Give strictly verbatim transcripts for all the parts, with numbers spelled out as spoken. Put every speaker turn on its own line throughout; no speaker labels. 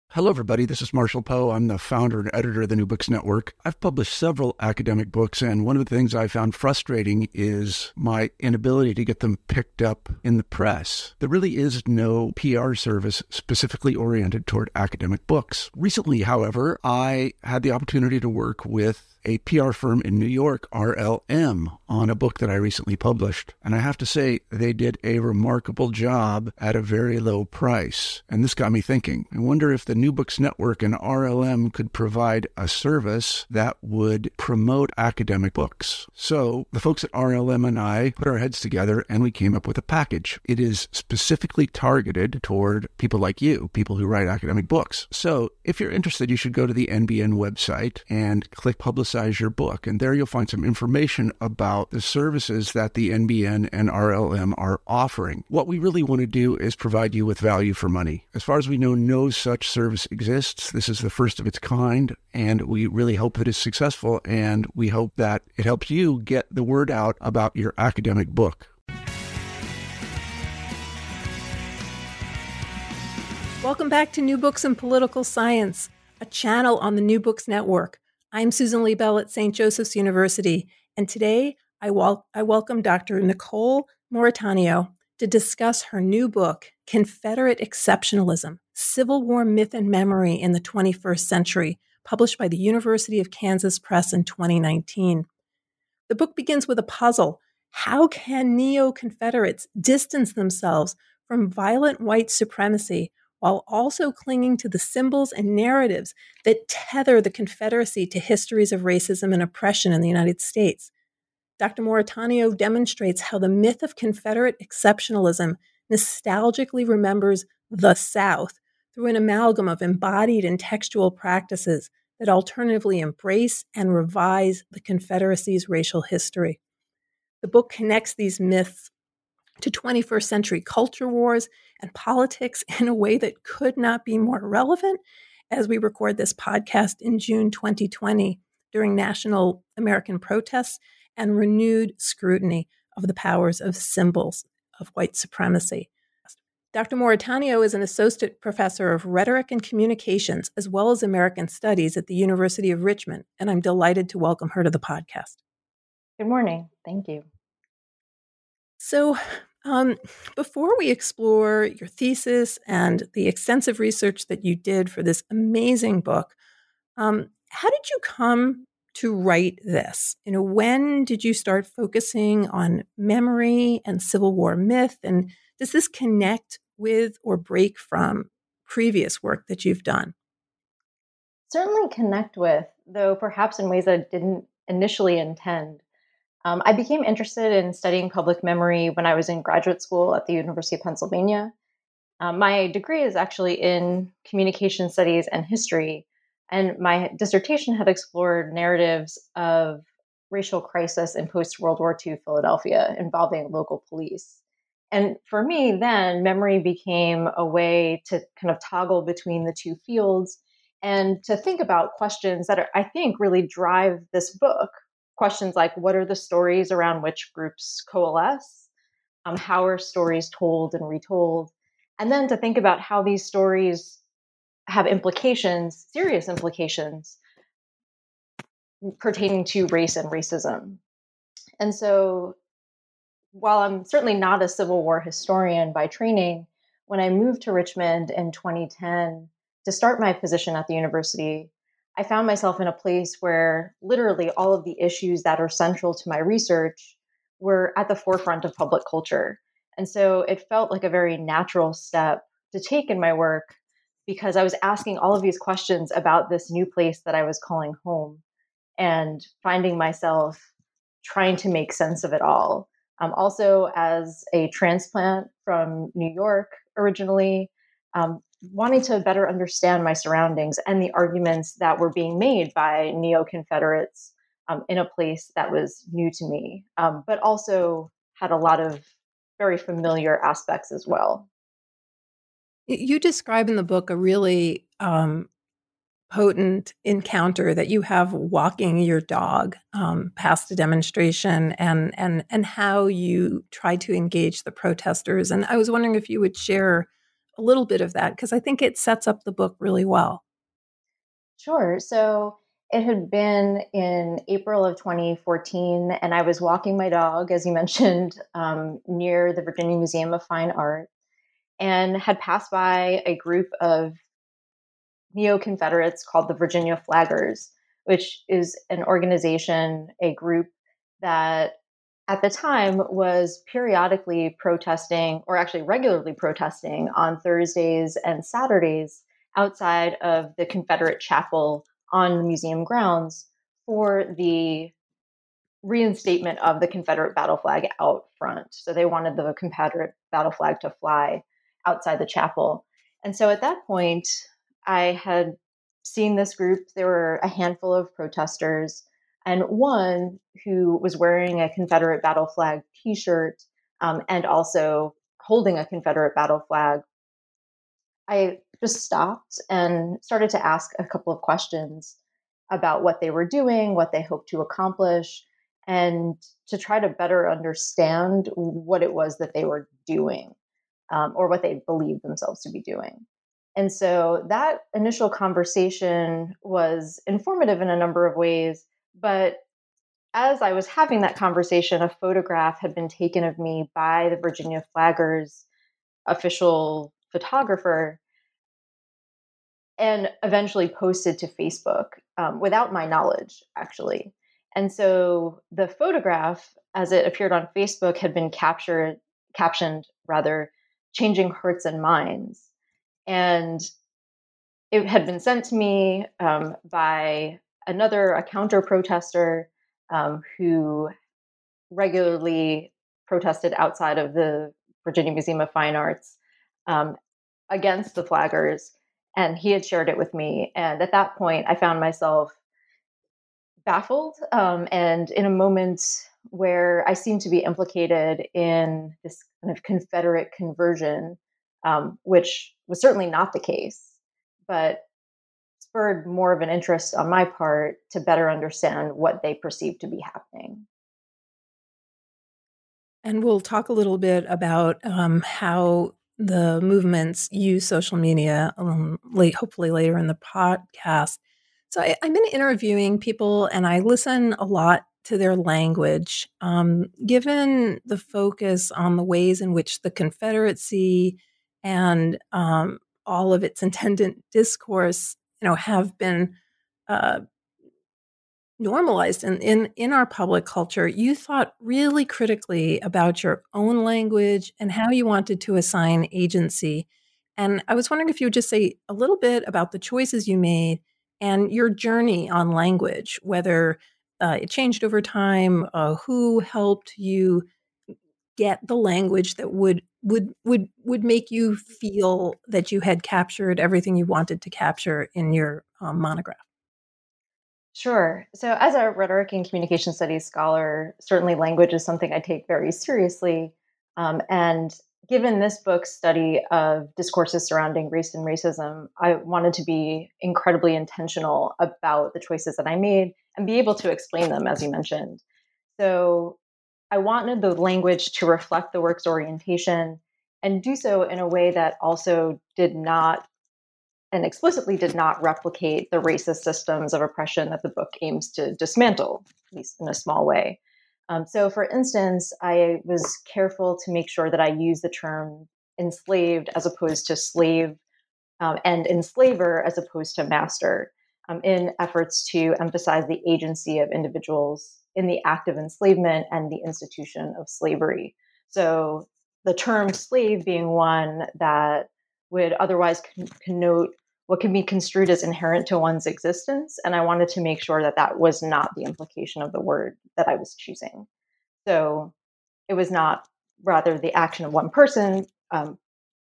Hello, everybody. This is Marshall Poe. I'm the founder and editor of the New Books Network. I've published several academic books, and one of the things I found frustrating is my inability to get them picked up in the press. There really is no P R service specifically oriented toward academic books. Recently, however, I had the opportunity to work with a P R firm in New York, R L M, on a book that I recently published. And I have to say, they did a remarkable job at a very low price. And this got me thinking. I wonder if the New Books Network and R L M could provide a service that would promote academic books. So the folks at R L M and I put our heads together and we came up with a package. It is specifically targeted toward people like you, people who write academic books. So if you're interested, you should go to the N B N website and click Publicize your book. And there you'll find some information about the services that the N B N and R L M are offering. What we really want to do is provide you with value for money. As far as we know, no such service exists. This is the first of its kind, and we really hope that it's successful, and we hope that it helps you get the word out about your academic book.
Welcome back to New Books in Political Science, a channel on the New Books Network. I'm Susan Liebell at Saint Joseph's University, and today I, wel- I welcome Doctor Nicole Mouritanio to discuss her new book, Confederate Exceptionalism, Civil War Myth and Memory in the twenty-first Century, published by the University of Kansas Press in twenty nineteen. The book begins with a puzzle. How can neo-Confederates distance themselves from violent white supremacy while also clinging to the symbols and narratives that tether the Confederacy to histories of racism and oppression in the United States? Doctor Mouritanio demonstrates how the myth of Confederate exceptionalism nostalgically remembers the South through an amalgam of embodied and textual practices that alternatively embrace and revise the Confederacy's racial history. The book connects these myths to twenty-first century culture wars and politics in a way that could not be more relevant as we record this podcast in June twenty twenty during national American protests and renewed scrutiny of the powers of symbols of white supremacy. Doctor Mouritanio is an associate professor of rhetoric and communications as well as American studies at the University of Richmond, and I'm delighted to welcome her to the podcast.
Good morning. Thank you.
So, Um, before we explore your thesis and the extensive research that you did for this amazing book, um, how did you come to write this? You know, when did you start focusing on memory and Civil War myth? And does this connect with or break from previous work that you've done?
Certainly connect with, though perhaps in ways that I didn't initially intend. Um, I became interested in studying public memory when I was in graduate school at the University of Pennsylvania. Um, my degree is actually in communication studies and history, and my dissertation had explored narratives of racial crisis in post-World War Two Philadelphia involving local police. And for me, then, memory became a way to kind of toggle between the two fields and to think about questions that are, I think really drive this book. Questions like, what are the stories around which groups coalesce? Um, how are stories told and retold? And then to think about how these stories have implications, serious implications, pertaining to race and racism. And so while I'm certainly not a Civil War historian by training, when I moved to Richmond in twenty ten to start my position at the university, I found myself in a place where literally all of the issues that are central to my research were at the forefront of public culture. And so it felt like a very natural step to take in my work because I was asking all of these questions about this new place that I was calling home and finding myself trying to make sense of it all. Um, also, as a transplant from New York originally, um, wanting to better understand my surroundings and the arguments that were being made by neo-Confederates um, in a place that was new to me, um, but also had a lot of very familiar aspects as well.
You describe in the book a really um, potent encounter that you have walking your dog um, past a demonstration and, and, and how you try to engage the protesters. And I was wondering if you would share a little bit of that? Because I think it sets up the book really well.
Sure. So it had been in April of twenty fourteen, and I was walking my dog, as you mentioned, um, near the Virginia Museum of Fine Art, and had passed by a group of neo-Confederates called the Virginia Flaggers, which is an organization, a group that at the time was periodically protesting, or actually regularly protesting, on Thursdays and Saturdays outside of the Confederate chapel on the museum grounds for the reinstatement of the Confederate battle flag out front. So they wanted the Confederate battle flag to fly outside the chapel. And so at that point, I had seen this group. There were a handful of protesters, and one who was wearing a Confederate battle flag T-shirt um, and also holding a Confederate battle flag. I just stopped and started to ask a couple of questions about what they were doing, what they hoped to accomplish, and to try to better understand what it was that they were doing, um, or what they believed themselves to be doing. And so that initial conversation was informative in a number of ways. But as I was having that conversation, a photograph had been taken of me by the Virginia Flaggers official photographer and eventually posted to Facebook um, without my knowledge, actually. And so the photograph, as it appeared on Facebook, had been captured, captioned rather, "Changing Hearts and Minds." And it had been sent to me um, by another, a counter protester um, who regularly protested outside of the Virginia Museum of Fine Arts um, against the flaggers. And he had shared it with me. And at that point, I found myself baffled um, and in a moment where I seemed to be implicated in this kind of Confederate conversion, um, which was certainly not the case, but spurred more of an interest on my part to better understand what they perceived to be happening.
And we'll talk a little bit about um, how the movements use social media, um, late, hopefully later in the podcast. So I, I've been interviewing people, and I listen a lot to their language. Um, given the focus on the ways in which the Confederacy and um, all of its intended discourse, you know, have been uh, normalized in, in, in our public culture, you thought really critically about your own language and how you wanted to assign agency. And I was wondering if you would just say a little bit about the choices you made and your journey on language, whether uh, it changed over time, uh, who helped you get the language that would would would would make you feel that you had captured everything you wanted to capture in your um, monograph.
Sure. So, as a rhetoric and communication studies scholar, certainly language is something I take very seriously. Um, and given this book's study of discourses surrounding race and racism, I wanted to be incredibly intentional about the choices that I made and be able to explain them, as you mentioned. So, I wanted the language to reflect the work's orientation and do so in a way that also did not and explicitly did not replicate the racist systems of oppression that the book aims to dismantle, at least in a small way. Um, so, for instance, I was careful to make sure that I use the term enslaved as opposed to slave, um, and enslaver as opposed to master, um, in efforts to emphasize the agency of individuals in the act of enslavement and the institution of slavery. So, the term slave being one that would otherwise con- connote what can be construed as inherent to one's existence. And I wanted to make sure that that was not the implication of the word that I was choosing. So it was not rather the action of one person. Um,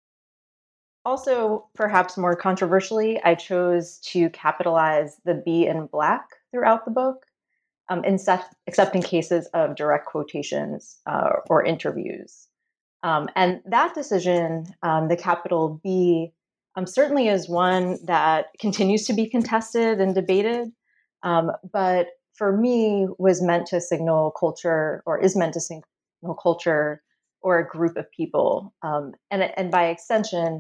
also, perhaps more controversially, I chose to capitalize the B in Black throughout the book, um, except, except in cases of direct quotations uh, or interviews. Um, and that decision, um, the capital B, um, certainly is one that continues to be contested and debated, um, but for me was meant to signal culture, or is meant to signal culture or a group of people. Um, and, and by extension,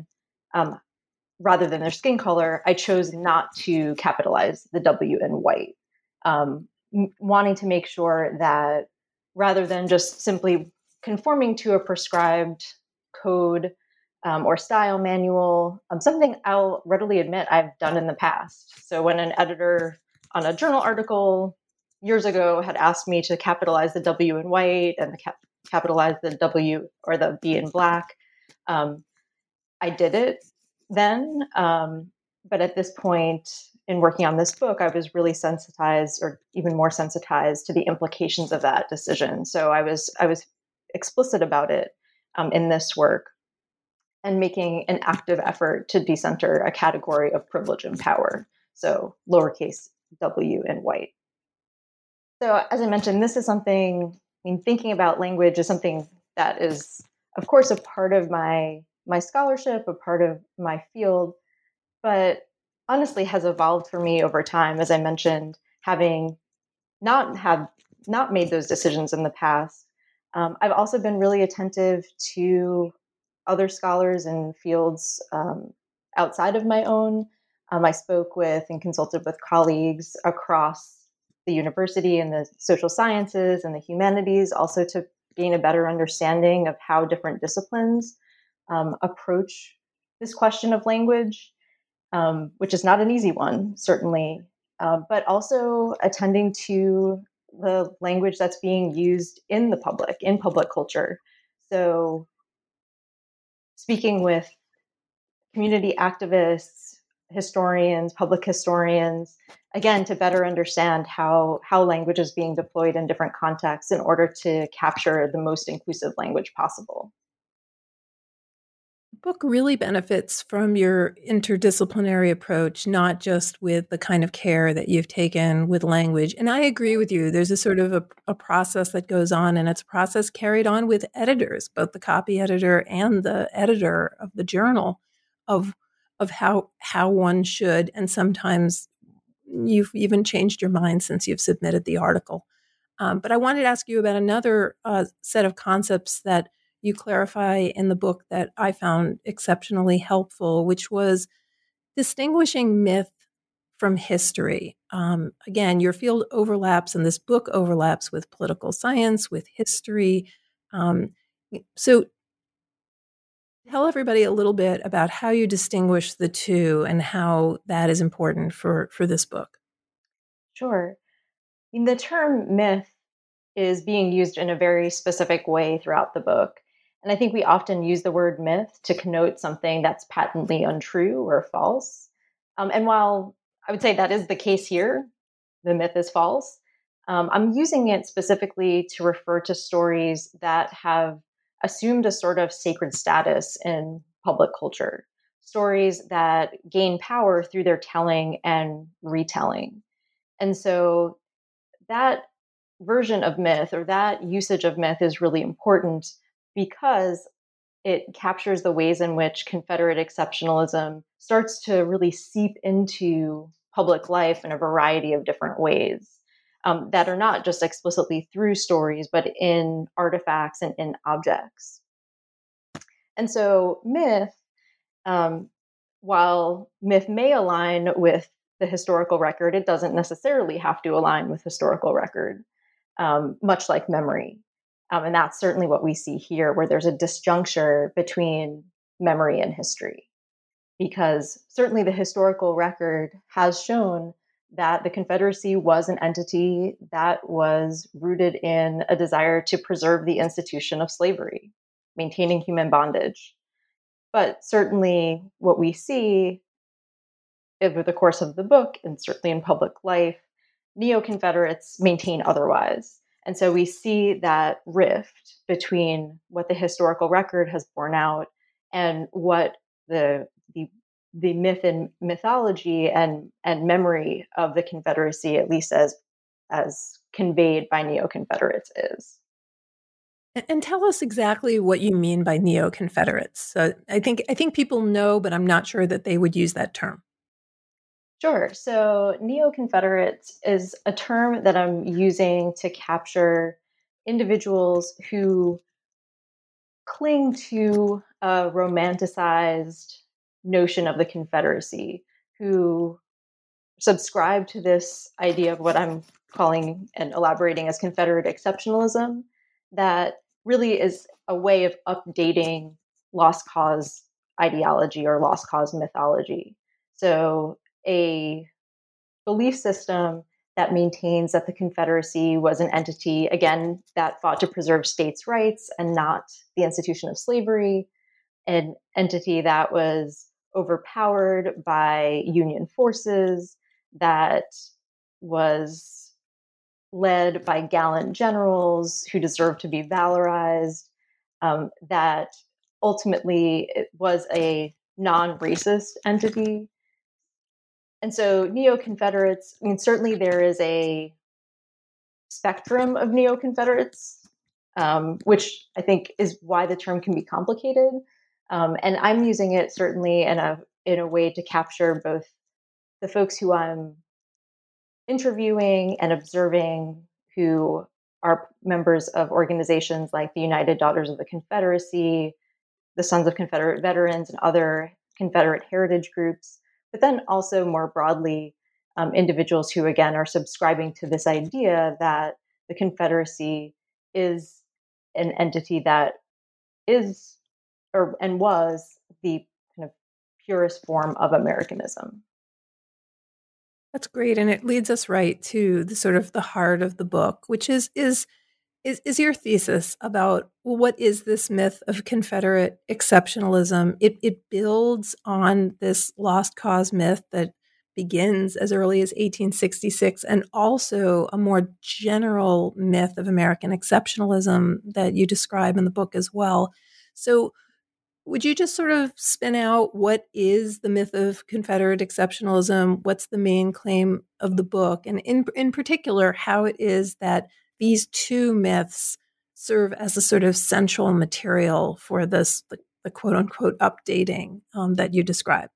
um, rather than their skin color, I chose not to capitalize the W in white, um, m- wanting to make sure that rather than just simply conforming to a prescribed code um, or style manual, um, something I'll readily admit I've done in the past. So when an editor on a journal article years ago had asked me to capitalize the W in white and the cap- capitalize the W or the B in black, um, I did it then. Um, but at this point in working on this book, I was really sensitized, or even more sensitized, to the implications of that decision. So I was I was explicit about it um, in this work, and making an active effort to decenter a category of privilege and power. So lowercase w in white. So as I mentioned, this is something, I mean, thinking about language is something that is, of course, a part of my my scholarship, a part of my field, but honestly has evolved for me over time, as I mentioned, having not had not made those decisions in the past. Um, I've also been really attentive to other scholars in fields um, outside of my own. Um, I spoke with and consulted with colleagues across the university and the social sciences and the humanities, also to gain a better understanding of how different disciplines um, approach this question of language, um, which is not an easy one, certainly, uh, but also attending to the language that's being used in the public, in public culture. So speaking with community activists, historians, public historians, again, to better understand how, how language is being deployed in different contexts in order to capture the most inclusive language possible.
The book really benefits from your interdisciplinary approach, not just with the kind of care that you've taken with language. And I agree with you. There's a sort of a, a process that goes on, and it's a process carried on with editors, both the copy editor and the editor of the journal, of of how how one should. And sometimes you've even changed your mind since you've submitted the article. Um, but I wanted to ask you about another uh, set of concepts that you clarify in the book that I found exceptionally helpful, which was distinguishing myth from history. Um, again, your field overlaps and this book overlaps with political science, with history. Um, so tell everybody a little bit about how you distinguish the two and how that is important for, for this book.
Sure. I mean, the term myth is being used in a very specific way throughout the book. And I think we often use the word myth to connote something that's patently untrue or false. Um, and while I would say that is the case here, the myth is false, um, I'm using it specifically to refer to stories that have assumed a sort of sacred status in public culture, stories that gain power through their telling and retelling. And so that version of myth, or that usage of myth, is really important because it captures the ways in which Confederate exceptionalism starts to really seep into public life in a variety of different ways, um, that are not just explicitly through stories, but in artifacts and in objects. And so myth, um, while myth may align with the historical record, it doesn't necessarily have to align with historical record, um, much like memory. Um, and that's certainly what we see here, where there's a disjuncture between memory and history. Because certainly the historical record has shown that the Confederacy was an entity that was rooted in a desire to preserve the institution of slavery, maintaining human bondage. But certainly what we see over the course of the book, and certainly in public life, neo-Confederates maintain otherwise. And so we see that rift between what the historical record has borne out and what the the, the myth and mythology and, and memory of the Confederacy, at least as as conveyed by neo-Confederates, is.
And tell us exactly what you mean by neo-Confederates. So I think I think people know, but I'm not sure that they would use that term.
Sure. So neo-Confederates is a term that I'm using to capture individuals who cling to a romanticized notion of the Confederacy, who subscribe to this idea of what I'm calling and elaborating as Confederate exceptionalism, that really is a way of updating lost cause ideology or lost cause mythology. So a belief system that maintains that the Confederacy was an entity, again, that fought to preserve states' rights and not the institution of slavery, an entity that was overpowered by Union forces, that was led by gallant generals who deserved to be valorized, um, that ultimately it was a non-racist entity. And so neo-Confederates, I mean, certainly there is a spectrum of neo-Confederates, um, which I think is why the term can be complicated. Um, and I'm using it certainly in a in a way to capture both the folks who I'm interviewing and observing, who are members of organizations like the United Daughters of the Confederacy, the Sons of Confederate Veterans, and other Confederate heritage groups, but then also more broadly, um, individuals who, again, are subscribing to this idea that the Confederacy is an entity that is or and was the kind of purest form of Americanism.
That's great, and it leads us right to the sort of the heart of the book, which is is is, is your thesis about, well, what is this myth of Confederate exceptionalism? It it builds on this lost cause myth that begins as early as eighteen sixty-six, and also a more general myth of American exceptionalism that you describe in the book as well. So would you just sort of spin out what is the myth of Confederate exceptionalism? What's the main claim of the book? And in in particular, how it is that these two myths serve as a sort of central material for this, the, the quote unquote updating um, that you describe?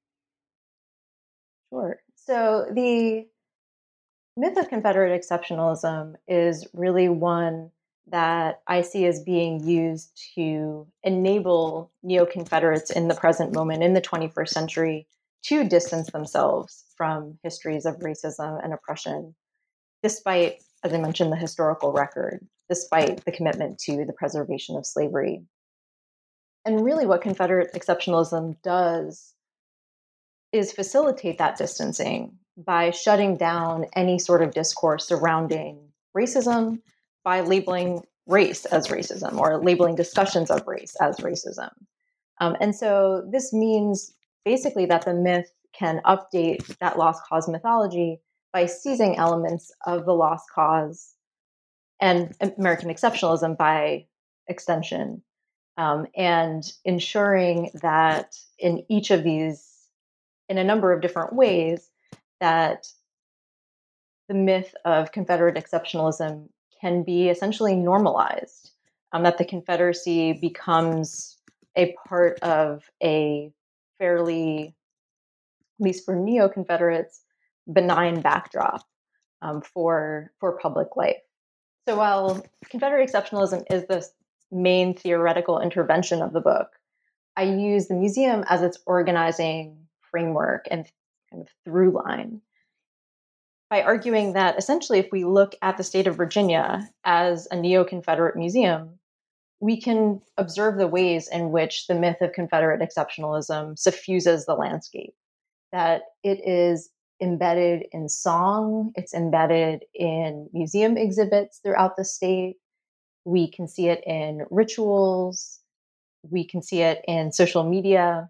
Sure. So the myth of Confederate exceptionalism is really one that I see as being used to enable neo-Confederates in the present moment, in the twenty-first century, to distance themselves from histories of racism and oppression, despite, as I mentioned, the historical record, despite the commitment to the preservation of slavery. And really what Confederate exceptionalism does is facilitate that distancing by shutting down any sort of discourse surrounding racism, by labeling race as racism or labeling discussions of race as racism. Um, and so this means basically that the myth can update that lost cause mythology by seizing elements of the lost cause and American exceptionalism by extension, um, and ensuring that in each of these, in a number of different ways, that the myth of Confederate exceptionalism can be essentially normalized, um, that the Confederacy becomes a part of a fairly, at least for neo-Confederates, benign backdrop um, for, for public life. So while Confederate exceptionalism is the main theoretical intervention of the book, I use the museum as its organizing framework and kind of through line by arguing that essentially if we look at the state of Virginia as a neo-Confederate museum, we can observe the ways in which the myth of Confederate exceptionalism suffuses the landscape, that it is embedded in song, it's embedded in museum exhibits throughout the state. We can see it in rituals, we can see it in social media,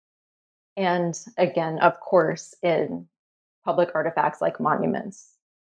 and again, of course, in public artifacts like monuments.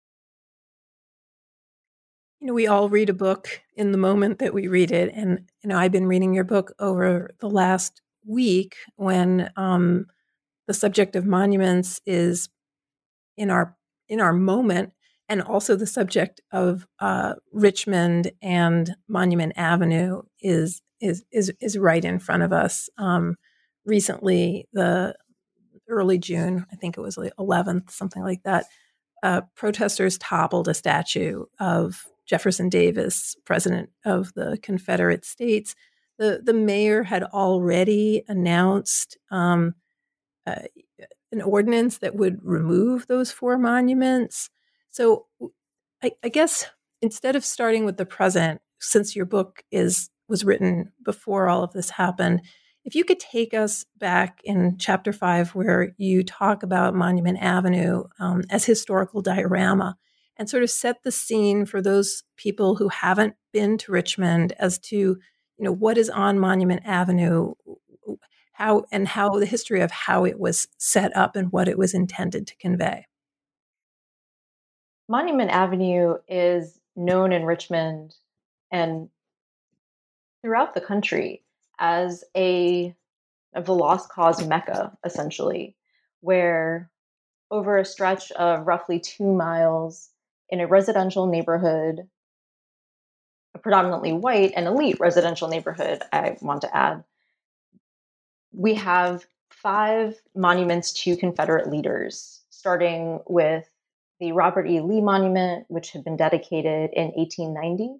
You know, we all read a book in the moment that we read it. And, you know, I've been reading your book over the last week when um, the subject of monuments is in our in our moment, and also the subject of uh, Richmond and Monument Avenue is is is is right in front of us. Um, recently, the early June, I think it was the eleventh, something like that, uh, protesters toppled a statue of Jefferson Davis, president of the Confederate States. The, the mayor had already announced um, uh, an ordinance that would remove those four monuments. So I, I guess instead of starting with the present, since your book is was written before all of this happened, if you could take us back in chapter five, where you talk about Monument Avenue um, as historical diorama, and sort of set the scene for those people who haven't been to Richmond as to, you know, what is on Monument Avenue, how and how the history of how it was set up and what it was intended to convey.
Monument Avenue is known in Richmond and throughout the country as a of the lost cause mecca, essentially, where over a stretch of roughly two miles in a residential neighborhood, a predominantly white and elite residential neighborhood, I want to add, we have five monuments to Confederate leaders, starting with the Robert E. Lee Monument, which had been dedicated in eighteen ninety,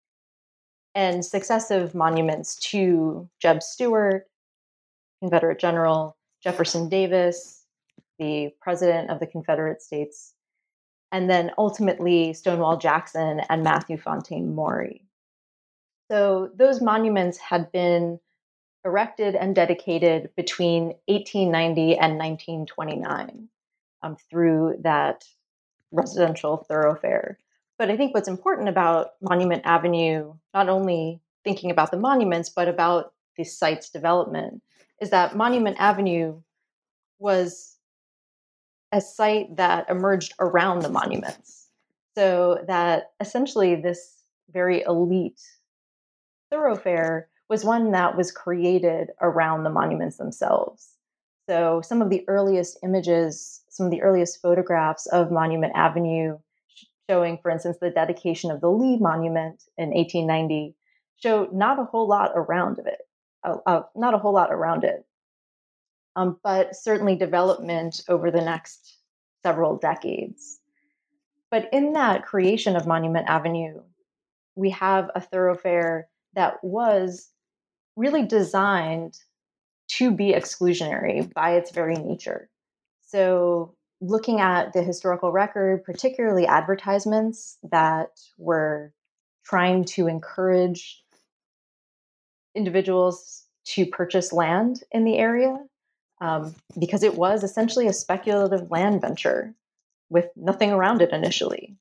and successive monuments to Jeb Stuart, Confederate General, Jefferson Davis, the President of the Confederate States, and then ultimately Stonewall Jackson and Matthew Fontaine Maury. So those monuments had been erected and dedicated between eighteen ninety and nineteen twenty-nine um, through that residential thoroughfare. But I think what's important about Monument Avenue, not only thinking about the monuments, but about the site's development, is that Monument Avenue was a site that emerged around the monuments. So that essentially this very elite thoroughfare was one that was created around the monuments themselves. So some of the earliest images, some of the earliest photographs of Monument Avenue showing, for instance, the dedication of the Lee Monument in eighteen ninety, show not a whole lot around of it, uh, uh, not a whole lot around it, um, but certainly development over the next several decades. But in that creation of Monument Avenue, we have a thoroughfare that was really designed to be exclusionary by its very nature. So looking at the historical record, particularly advertisements that were trying to encourage individuals to purchase land in the area, um, because it was essentially a speculative land venture with nothing around it initially.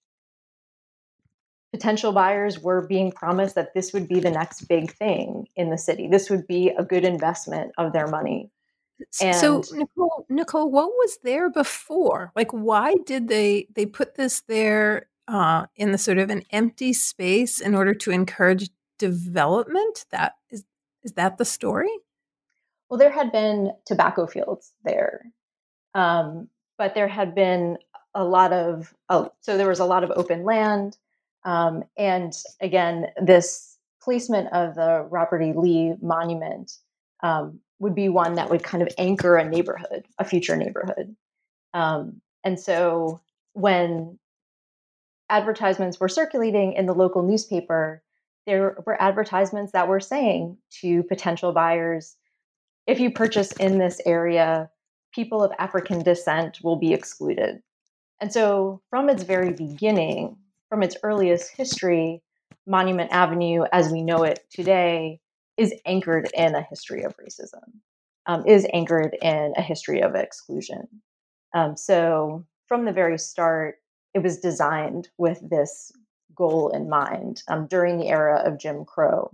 Potential buyers were being promised that this would be the next big thing in the city. This would be a good investment of their money. And
so Nicole, Nicole, what was there before? Like, why did they they put this there uh, in the sort of an empty space in order to encourage development? That is is that the story?
Well, there had been tobacco fields there, um, but there had been a lot of oh, so there was a lot of open land, um, and again, this placement of the Robert E. Lee Monument um, would be one that would kind of anchor a neighborhood, a future neighborhood. Um, and so when advertisements were circulating in the local newspaper, there were advertisements that were saying to potential buyers, if you purchase in this area, people of African descent will be excluded. And so from its very beginning, from its earliest history, Monument Avenue, as we know it today, is anchored in a history of racism, um, is anchored in a history of exclusion. Um, so from the very start, it was designed with this goal in mind um, during the era of Jim Crow.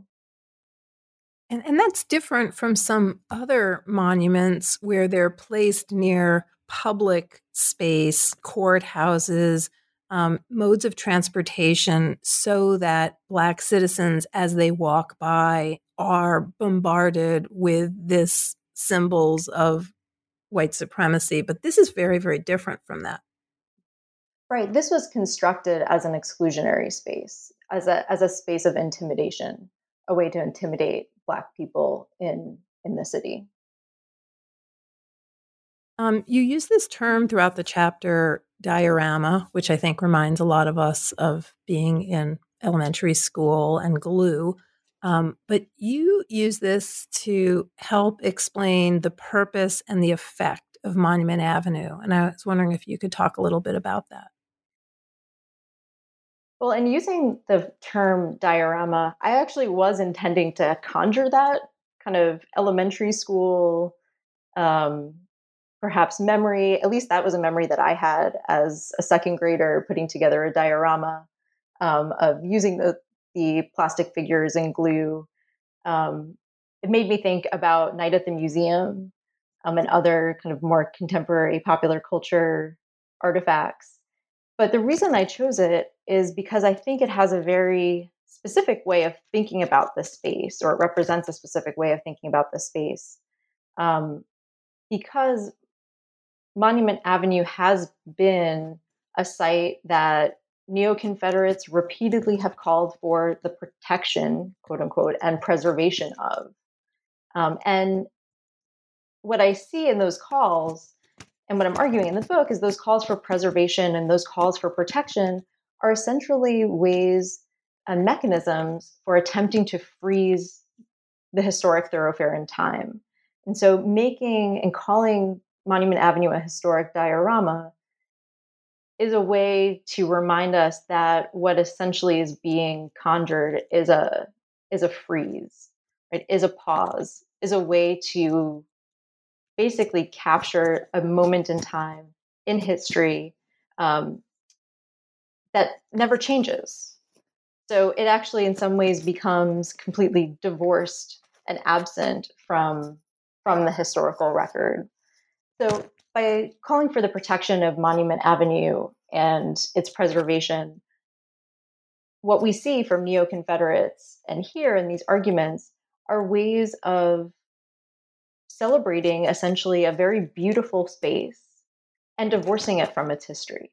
And, and that's different from some other monuments where they're placed near public space, courthouses, um, modes of transportation, so that Black citizens, as they walk by, are bombarded with this symbols of white supremacy. But this is very, very different from that.
Right. This was constructed as an exclusionary space, as a as a space of intimidation, a way to intimidate Black people in, in the city.
Um, you use this term throughout the chapter, diorama, which I think reminds a lot of us of being in elementary school and glue. Um, but you use this to help explain the purpose and the effect of Monument Avenue. And I was wondering if you could talk a little bit about that.
Well, in using the term diorama, I actually was intending to conjure that kind of elementary school, um, perhaps memory. At least that was a memory that I had as a second grader, putting together a diorama um, of using the, the plastic figures and glue. Um, it made me think about Night at the Museum um, and other kind of more contemporary popular culture artifacts. But the reason I chose it is because I think it has a very specific way of thinking about the space, or it represents a specific way of thinking about the space. Um, because Monument Avenue has been a site that neo-Confederates repeatedly have called for the protection, quote unquote, and preservation of. Um, and what I see in those calls, and what I'm arguing in the book, is those calls for preservation and those calls for protection are essentially ways and mechanisms for attempting to freeze the historic thoroughfare in time. And so making and calling Monument Avenue a historic diorama is a way to remind us that what essentially is being conjured is a is a freeze, right? Is a pause, is a way to basically capture a moment in time in history um, that never changes. So it actually, in some ways, becomes completely divorced and absent from from the historical record. So by calling for the protection of Monument Avenue and its preservation, what we see from neo-Confederates and here in these arguments are ways of celebrating essentially a very beautiful space and divorcing it from its history.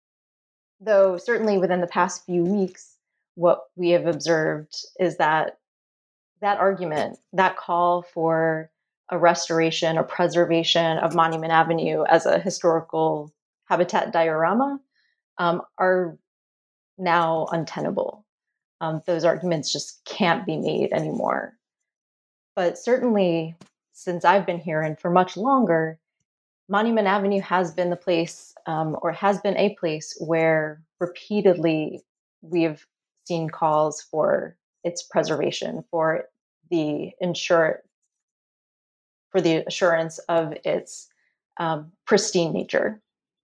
Though certainly within the past few weeks, what we have observed is that that argument, that call for a restoration or preservation of Monument Avenue as a historical habitat diorama um, are now untenable. Um, those arguments just can't be made anymore. But certainly, since I've been here and for much longer, Monument Avenue has been the place, um, or has been a place where repeatedly we've seen calls for its preservation, for the ensure, for the assurance of its um, pristine nature.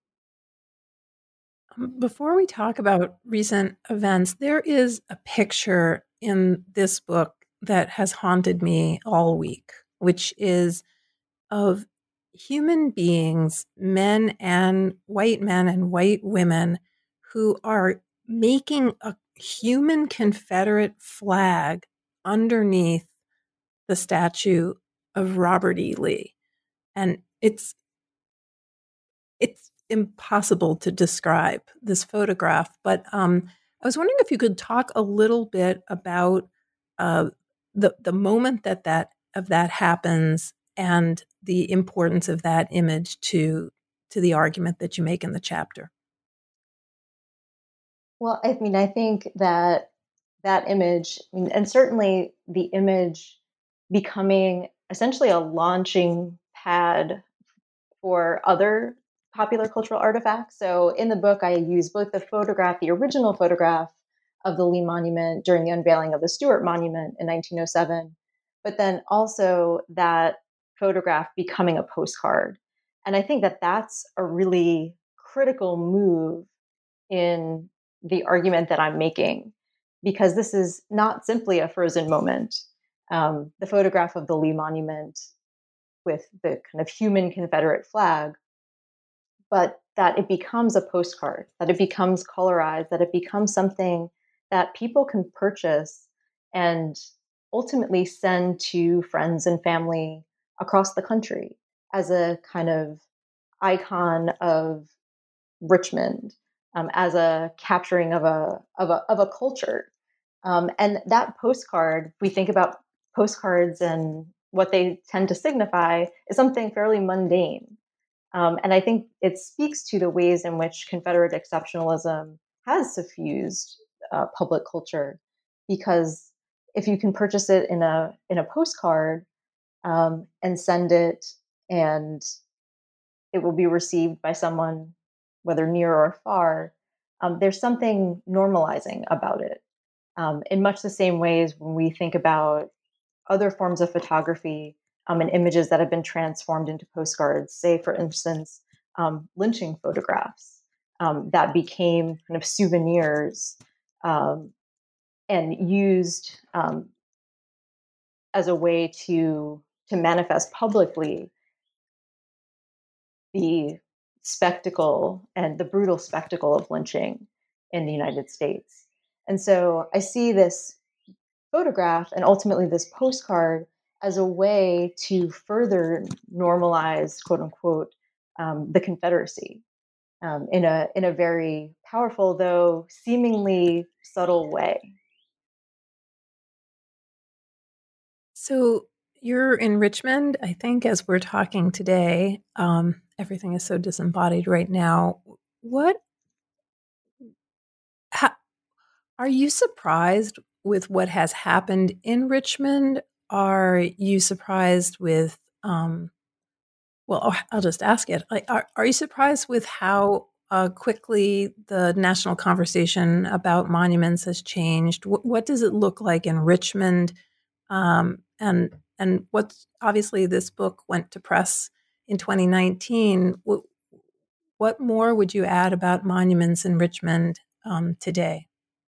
Before we talk about recent events, there is a picture in this book that has haunted me all week, which is of human beings, men and white men and white women, who are making a human Confederate flag underneath the statue of Robert E. Lee. And it's it's impossible to describe this photograph, but um, I was wondering if you could talk a little bit about uh, the the moment that that of that happens and the importance of that image to to the argument that you make in the chapter.
Well, I mean, I think that that image, I mean, and certainly the image becoming essentially a launching pad for other popular cultural artifacts. So in the book, I use both the photograph, the original photograph of the Lee Monument during the unveiling of the Stewart Monument in nineteen oh seven, but then also that photograph becoming a postcard. And I think that that's a really critical move in the argument that I'm making, because this is not simply a frozen moment. Um, the photograph of the Lee Monument with the kind of human Confederate flag, but that it becomes a postcard, that it becomes colorized, that it becomes something that people can purchase and ultimately send to friends and family across the country as a kind of icon of Richmond, um, as a capturing of a of a of a culture. Um, and that postcard, we think about postcards and what they tend to signify is something fairly mundane. Um, and I think it speaks to the ways in which Confederate exceptionalism has suffused uh, public culture, because if you can purchase it in a in a postcard um, and send it and it will be received by someone, whether near or far, um, there's something normalizing about it. Um, in much the same ways when we think about other forms of photography um, and images that have been transformed into postcards, say, for instance, um, lynching photographs um, that became kind of souvenirs um, and used um, as a way to to manifest publicly the spectacle and the brutal spectacle of lynching in the United States. And so I see this photograph and ultimately this postcard as a way to further normalize, quote unquote, um, the Confederacy um, in a in a very powerful, though seemingly subtle way.
So you're in Richmond, I think, as we're talking today. Um, everything is so disembodied right now. What ha, are you surprised with what has happened in Richmond? Are you surprised with, um, well, I'll just ask it. Like, Are, are you surprised with how uh, quickly the national conversation about monuments has changed? What, what does it look like in Richmond? Um, and and what's obviously this book went to press in twenty nineteen. What, what more would you add about monuments in Richmond um, today?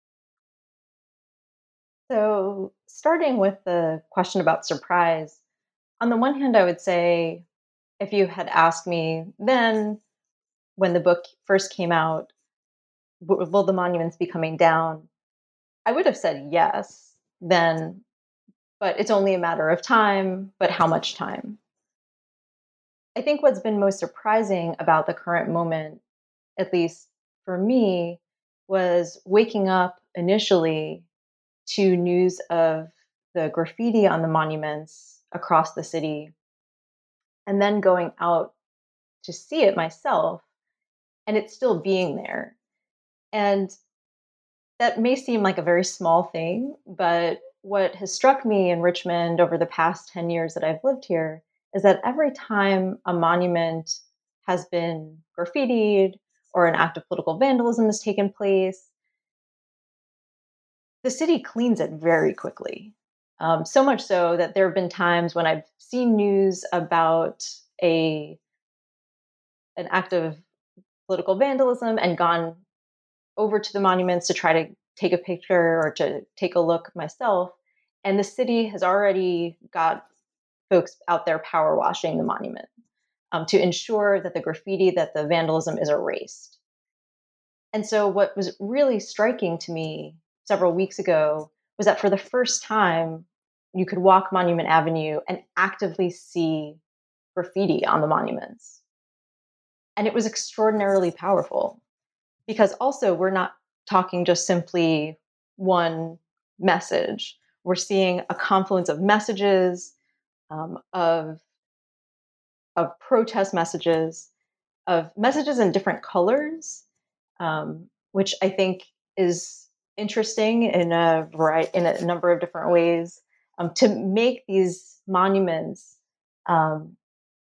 So, starting with the question about surprise, on the one hand, I would say if you had asked me then when the book first came out, will the monuments be coming down? I would have said yes then, but it's only a matter of time, but how much time? I think what's been most surprising about the current moment, at least for me, was waking up initially to news of the graffiti on the monuments across the city, and then going out to see it myself, and it's still being there. And that may seem like a very small thing, but what has struck me in Richmond over the past ten years that I've lived here is that every time a monument has been graffitied or an act of political vandalism has taken place, the city cleans it very quickly. Um, so much so that there have been times when I've seen news about a an act of political vandalism and gone over to the monuments to try to take a picture or to take a look myself. And the city has already got folks out there power washing the monument um, to ensure that the graffiti, that the vandalism is erased. And so, what was really striking to me several weeks ago was that for the first time, you could walk Monument Avenue and actively see graffiti on the monuments. And it was extraordinarily powerful because also we're not talking just simply one message. We're seeing a confluence of messages, um, of, of protest messages, of messages in different colors, um, which I think is interesting in a variety, in a number of different ways, um, to make these monuments um,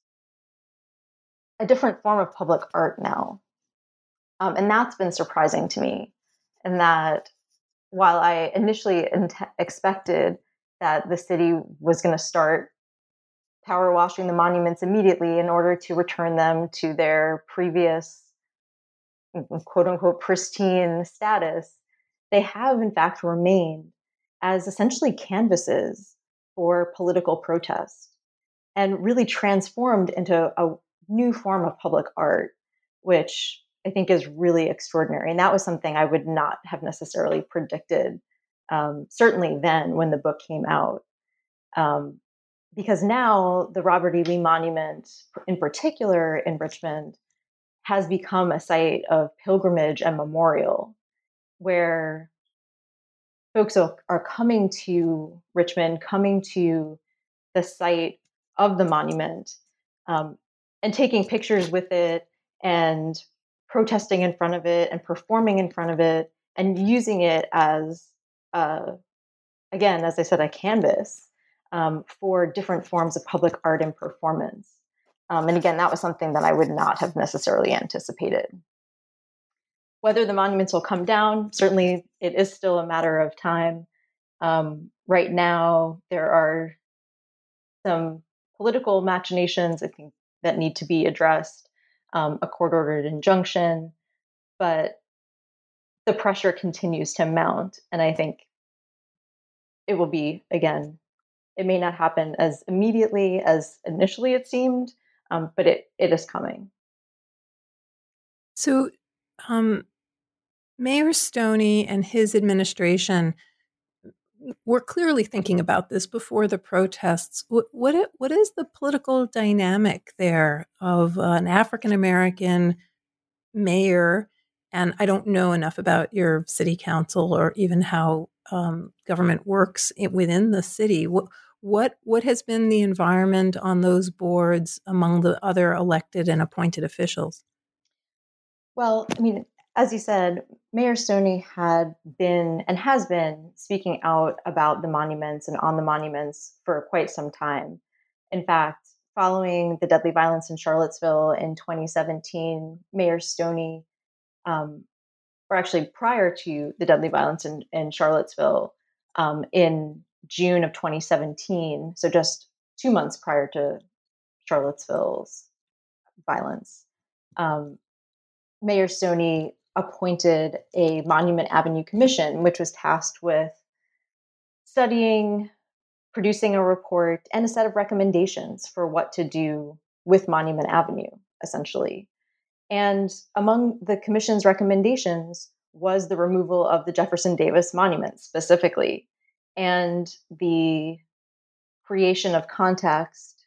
a different form of public art now. Um, and that's been surprising to me. And that while I initially int- expected that the city was going to start power washing the monuments immediately in order to return them to their previous quote unquote pristine status, they have in fact remained as essentially canvases for political protest and really transformed into a new form of public art, which I think is really extraordinary. And that was something I would not have necessarily predicted, um, certainly then when the book came out. Um, because now the Robert E. Lee Monument, in particular in Richmond, has become a site of pilgrimage and memorial where folks are coming to Richmond, coming to the site of the monument, um, and taking pictures with it and protesting in front of it and performing in front of it and using it as, uh, again, as I said, a canvas um, for different forms of public art and performance. Um, and again, that was something that I would not have necessarily anticipated. Whether the monuments will come down, certainly it is still a matter of time. Um, right now, there are some political machinations, I think, that need to be addressed, um, a court-ordered injunction, but the pressure continues to mount. And I think it will be, again, it may not happen as immediately as initially it seemed, um, but it, it is coming.
So, um, Mayor Stoney and his administration were clearly thinking about this before the protests. What what, what is the political dynamic there of uh, an African American mayor? And I don't know enough about your city council or even how um, government works within the city. What what what has been the environment on those boards among the other elected and appointed officials?
Well, I mean, as you said, Mayor Stoney had been and has been speaking out about the monuments and on the monuments for quite some time. In fact, following the deadly violence in Charlottesville in twenty seventeen, Mayor Stoney, um, or actually prior to the deadly violence in, in Charlottesville, um, in June of twenty seventeen, so just two months prior to Charlottesville's violence, um, Mayor Stoney appointed a Monument Avenue Commission, which was tasked with studying, producing a report, and a set of recommendations for what to do with Monument Avenue, essentially. And among the commission's recommendations was the removal of the Jefferson Davis Monument specifically, and the creation of context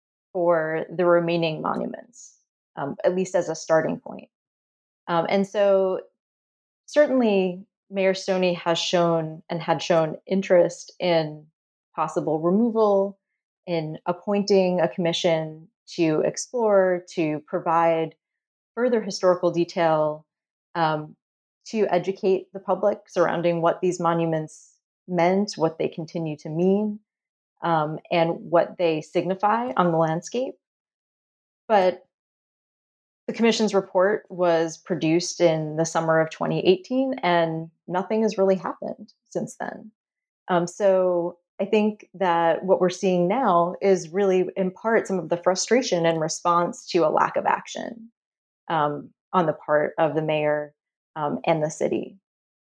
for the remaining monuments, um, at least as a starting point. Um, and so certainly Mayor Stoney has shown and had shown interest in possible removal, in appointing a commission to explore, to provide further historical detail, um, to educate the public surrounding what these monuments meant, what they continue to mean, um, and what they signify on the landscape. But the commission's report was produced in the summer of twenty eighteen, and nothing has really happened since then. Um, so I think that what we're seeing now is really, in part, some of the frustration in response to a lack of action um, on the part of the mayor um, and the city.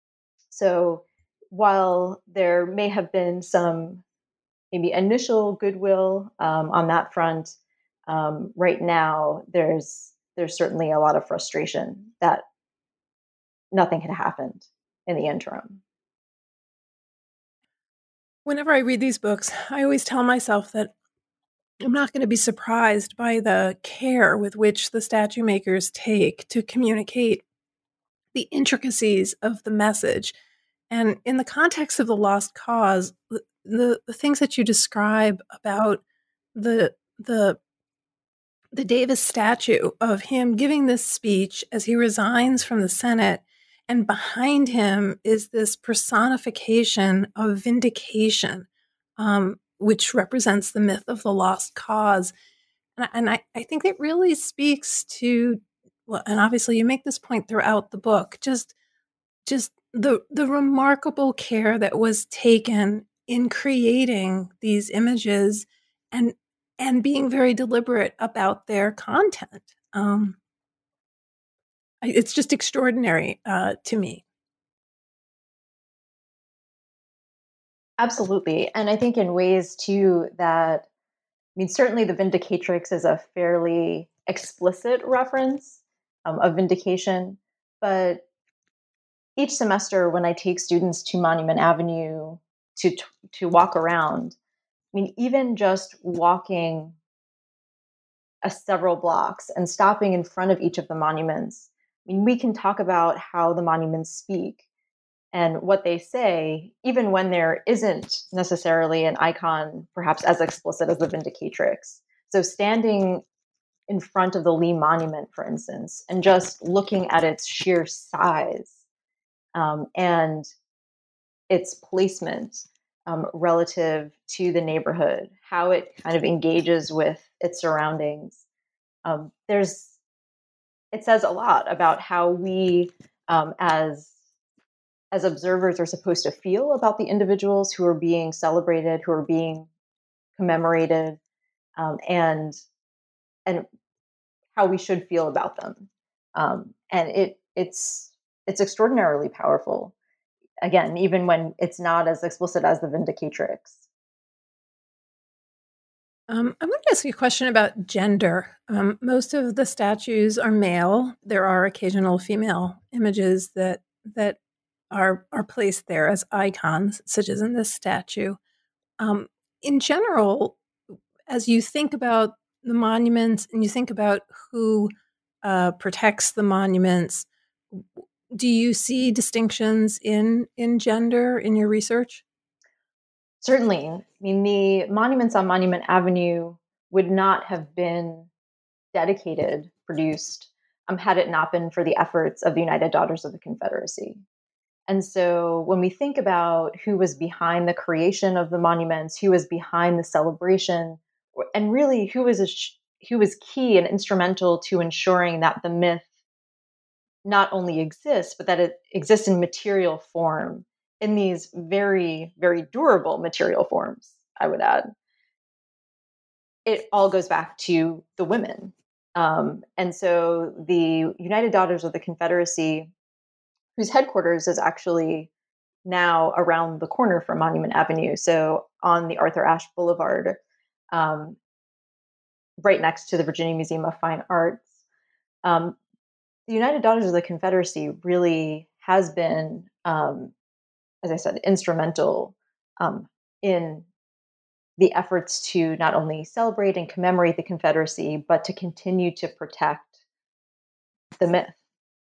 So while there may have been some maybe initial goodwill um, on that front, um, right now there's there's certainly a lot of frustration that nothing had happened in the interim.
Whenever I read these books, I always tell myself that I'm not going to be surprised by the care with which the statue makers take to communicate the intricacies of the message. And in the context of the Lost Cause, the, the, the things that you describe about the the the Davis statue of him giving this speech as he resigns from the Senate, and behind him is this personification of vindication, um, which represents the myth of the lost cause. And, and I, I think it really speaks to, well, and obviously you make this point throughout the book, just just the the remarkable care that was taken in creating these images and and being very deliberate about their content. Um, it's just extraordinary uh, to me.
Absolutely. And I think in ways too that, I mean, certainly the Vindicatrix is a fairly explicit reference um, of vindication, but each semester when I take students to Monument Avenue to to walk around, I mean, even just walking a several blocks and stopping in front of each of the monuments, I mean, we can talk about how the monuments speak and what they say, even when there isn't necessarily an icon, perhaps as explicit as the Vindicatrix. So standing in front of the Lee Monument, for instance, and just looking at its sheer size um, and its placement um, relative to the neighborhood, how it kind of engages with its surroundings, Um, there's, it says a lot about how we, um, as as observers, are supposed to feel about the individuals who are being celebrated, who are being commemorated, um, and and how we should feel about them. Um, and it it's it's extraordinarily powerful. Again, even when it's not as explicit as the Vindicatrix.
Um, I'm going to ask you a question about gender. Um, most of the statues are male. There are occasional female images that that are are placed there as icons, such as in this statue. Um, in general, as you think about the monuments and you think about who uh, protects the monuments, do you see distinctions in in gender in your research?
Certainly. I mean, the monuments on Monument Avenue would not have been dedicated, produced, um, had it not been for the efforts of the United Daughters of the Confederacy. And so when we think about who was behind the creation of the monuments, who was behind the celebration, and really who was a sh- who was key and instrumental to ensuring that the myth not only exists, but that it exists in material form, in these very, very durable material forms, I would add. It all goes back to the women. Um, and so the United Daughters of the Confederacy, whose headquarters is actually now around the corner from Monument Avenue, so on the Arthur Ashe Boulevard, um, right next to the Virginia Museum of Fine Arts. Um, the United Daughters of the Confederacy really has been, um, as I said, instrumental um, in the efforts to not only celebrate and commemorate the Confederacy, but to continue to protect the myth.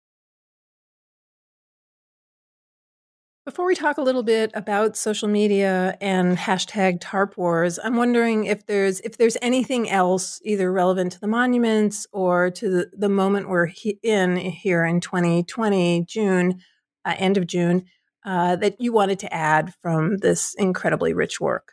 Before we talk a little bit about social media and hashtag Tarp Wars, I'm wondering if there's if there's anything else either relevant to the monuments or to the, the moment we're he, in here in twenty twenty, June, uh, end of June, uh, that you wanted to add from this incredibly rich work.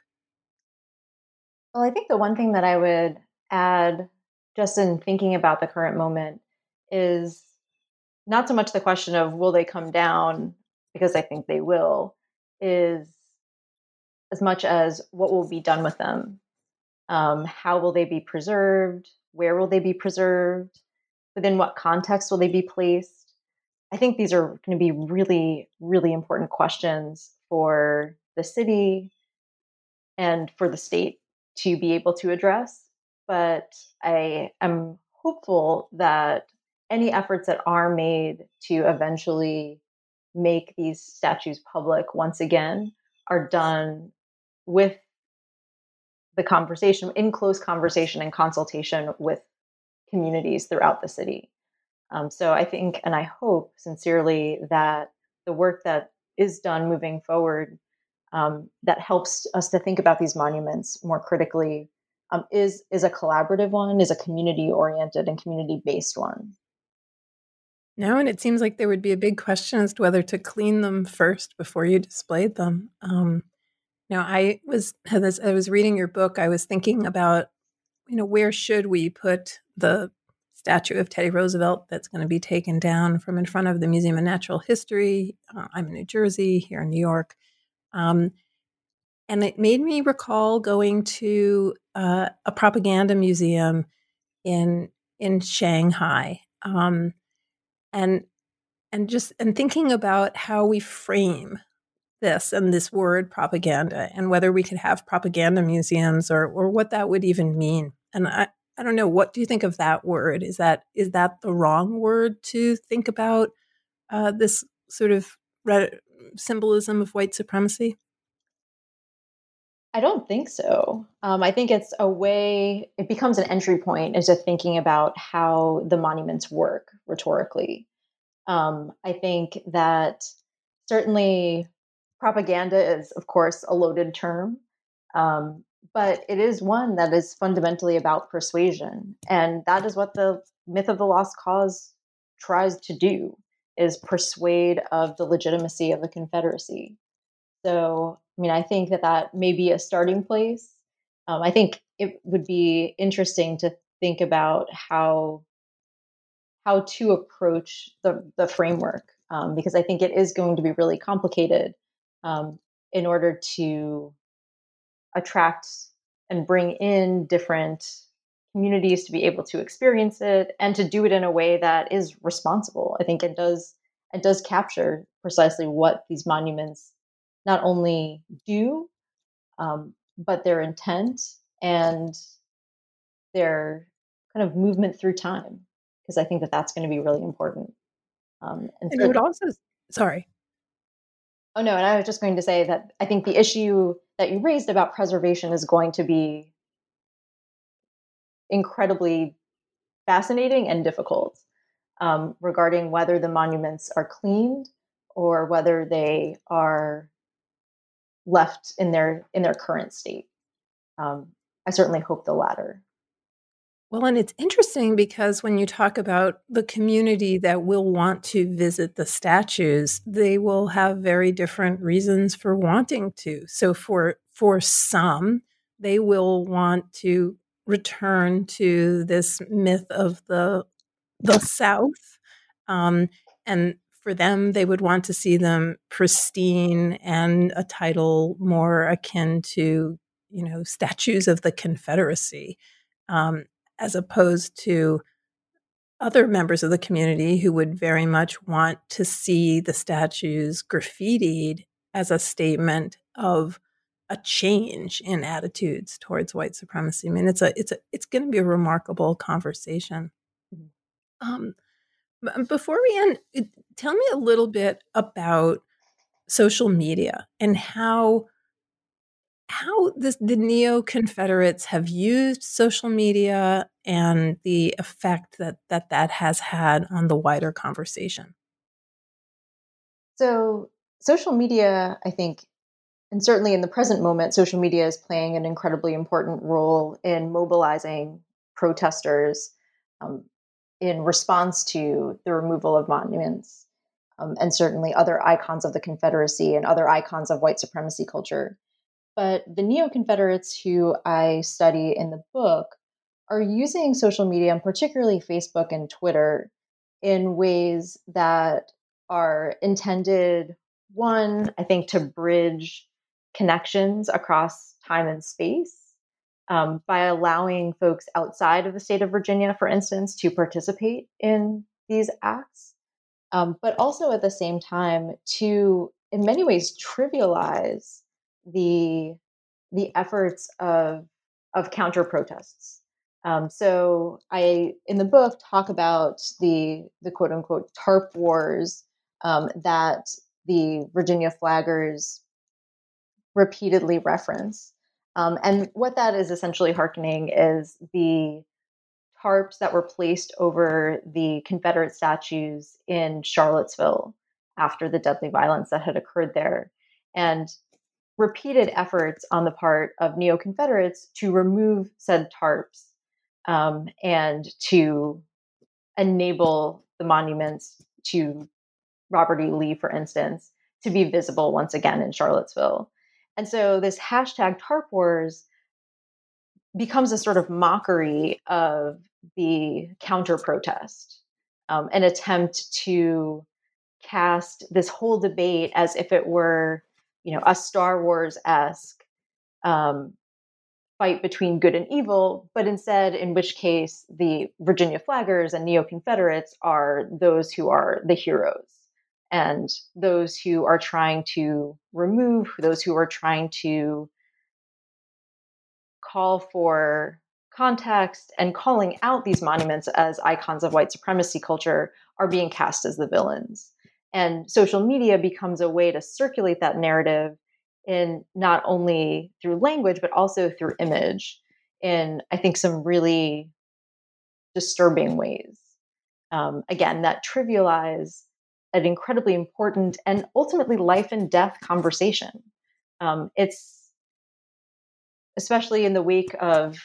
Well, I think the one thing that I would add, just in thinking about the current moment, is not so much the question of will they come down, because I think they will, is as much as what will be done with them. Um, how will they be preserved? Where will they be preserved? Within what context will they be placed? I think these are going to be really, really important questions for the city and for the state to be able to address. But I am hopeful that any efforts that are made to eventually make these statues public once again are done with the conversation, in close conversation and consultation with communities throughout the city. Um, so I think, and I hope sincerely, that the work that is done moving forward um, that helps us to think about these monuments more critically um, is is a collaborative one, is a community oriented and community based one.
No, and it seems like there would be a big question as to whether to clean them first before you displayed them. Um, now, I was as I was reading your book, I was thinking about, you know, where should we put the statue of Teddy Roosevelt that's going to be taken down from in front of the Museum of Natural History. Uh, I'm in New Jersey, here in New York. Um, and it made me recall going to uh, a propaganda museum in in Shanghai, um, and and just and thinking about how we frame this and this word propaganda, and whether we could have propaganda museums, or or what that would even mean. And I, I don't know, what do you think of that word? Is that is that the wrong word to think about uh, this sort of re- symbolism of white supremacy?
I don't think so. Um, I think it's a way, it becomes an entry point into thinking about how the monuments work rhetorically. Um, I think that certainly propaganda is, of course, a loaded term, um, but it is one that is fundamentally about persuasion. And that is what the myth of the lost cause tries to do, is persuade of the legitimacy of the Confederacy. So, I mean, I think that that may be a starting place. Um, I think it would be interesting to think about how how to approach the, the framework, um, because I think it is going to be really complicated um, in order to attract and bring in different communities to be able to experience it and to do it in a way that is responsible. I think it does it does capture precisely what these monuments not only do, um, but their intent and their kind of movement through time, because I think that that's going to be really important. Um, and
And it would
so,
also, sorry.
oh no, and I was just going to say that I think the issue that you raised about preservation is going to be incredibly fascinating and difficult, um, regarding whether the monuments are cleaned or whether they are left in their in their current state. Um, I certainly hope the latter.
Well, and it's interesting because when you talk about the community that will want to visit the statues, they will have very different reasons for wanting to. So for for some, they will want to return to this myth of the the South, um, and for them, they would want to see them pristine and a title more akin to, you know, statues of the Confederacy. Um, as opposed to other members of the community who would very much want to see the statues graffitied as a statement of a change in attitudes towards white supremacy. I mean, it's a it's a it's going to be a remarkable conversation.
Mhm.
Um, before we end, tell me a little bit about social media and how how this, the neo-Confederates have used social media and the effect that, that that has had on the wider conversation.
So, social media, I think, and certainly in the present moment, social media is playing an incredibly important role in mobilizing protesters um, in response to the removal of monuments, um, and certainly other icons of the Confederacy and other icons of white supremacy culture. But the neo-Confederates who I study in the book are using social media, and particularly Facebook and Twitter, in ways that are intended, one, I think, to bridge connections across time and space, um, by allowing folks outside of the state of Virginia, for instance, to participate in these acts, um, but also at the same time to, in many ways, trivialize the the efforts of of counter protests. Um, so I, in the book, talk about the the quote unquote TARP wars um, that the Virginia flaggers repeatedly reference. Um, and what that is essentially hearkening is the tarps that were placed over the Confederate statues in Charlottesville after the deadly violence that had occurred there. And repeated efforts on the part of neo-Confederates to remove said tarps, um, and to enable the monuments to Robert E. Lee, for instance, to be visible once again in Charlottesville. And so this hashtag TARP Wars becomes a sort of mockery of the counter protest, um, an attempt to cast this whole debate as if it were, you know, a Star Wars-esque um, fight between good and evil, but instead, in which case, the Virginia flaggers and neo-Confederates are those who are the heroes, and those who are trying to remove, those who are trying to call for context and calling out these monuments as icons of white supremacy culture are being cast as the villains. And social media becomes a way to circulate that narrative in not only through language, but also through image in, I think, some really disturbing ways. Um, again, that trivialize an incredibly important and ultimately life and death conversation. Um, it's especially in the wake of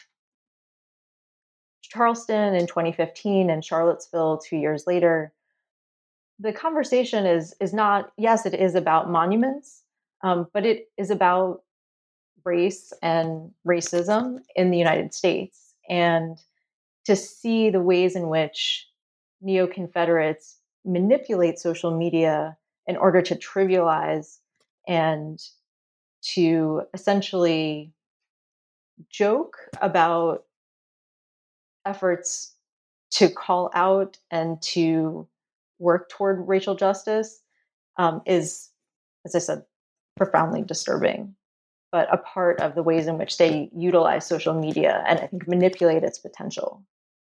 Charleston in twenty fifteen and Charlottesville two years later, the conversation is is not, yes, it is about monuments, um, but it is about race and racism in the United States. And to see the ways in which neo-Confederates manipulate social media in order to trivialize and to essentially joke about efforts to call out and to work toward racial justice um, is, as I said, profoundly disturbing, but a part of the ways in which they utilize social media and I think manipulate its potential.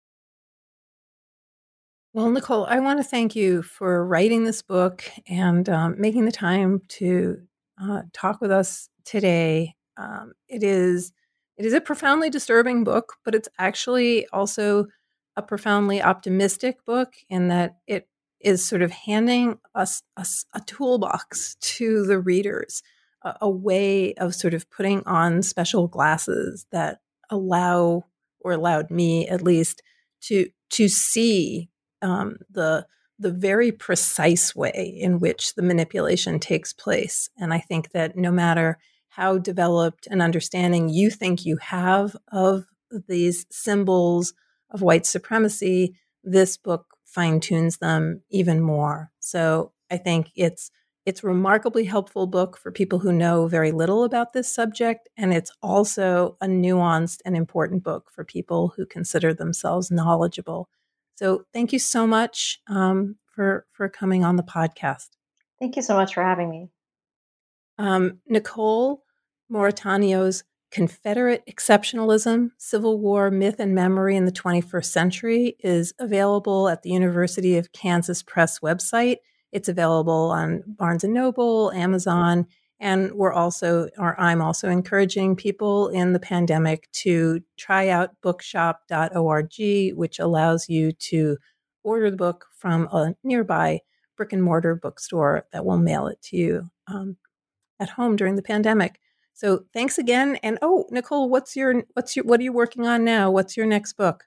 Well, Nicole, I want to thank you for writing this book and um, making the time to uh, talk with us today. Um, it is it is a profoundly disturbing book, but it's actually also a profoundly optimistic book in that it is sort of handing us, us a toolbox to the readers, a, a way of sort of putting on special glasses that allow, or allowed me at least, to to see um, the the very precise way in which the manipulation takes place. And I think that no matter how developed an understanding you think you have of these symbols of white supremacy, this book fine-tunes them even more. So I think it's it's a remarkably helpful book for people who know very little about this subject, and it's also a nuanced and important book for people who consider themselves knowledgeable. So thank you so much um, for, for coming on the podcast.
Thank you so much for having me.
Um, Nicole Moratanio's Confederate Exceptionalism, Civil War, Myth and Memory in the twenty-first Century is available at the University of Kansas Press website. It's available on Barnes and Noble, Amazon, and we're also, or I'm also encouraging people in the pandemic to try out bookshop dot org, which allows you to order the book from a nearby brick and mortar bookstore that will mail it to you um, at home during the pandemic. So thanks again. And oh, Nicole, what's your what's your what are you working on now? What's your next book?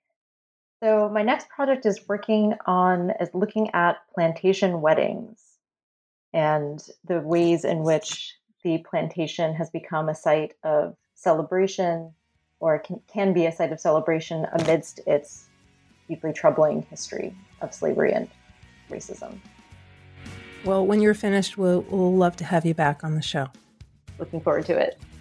So my next project is working on is looking at plantation weddings and the ways in which the plantation has become a site of celebration or can, can be a site of celebration amidst its deeply troubling history of slavery and racism.
Well, when you're finished, we'll, we'll love to have you back on the show.
Looking forward to it.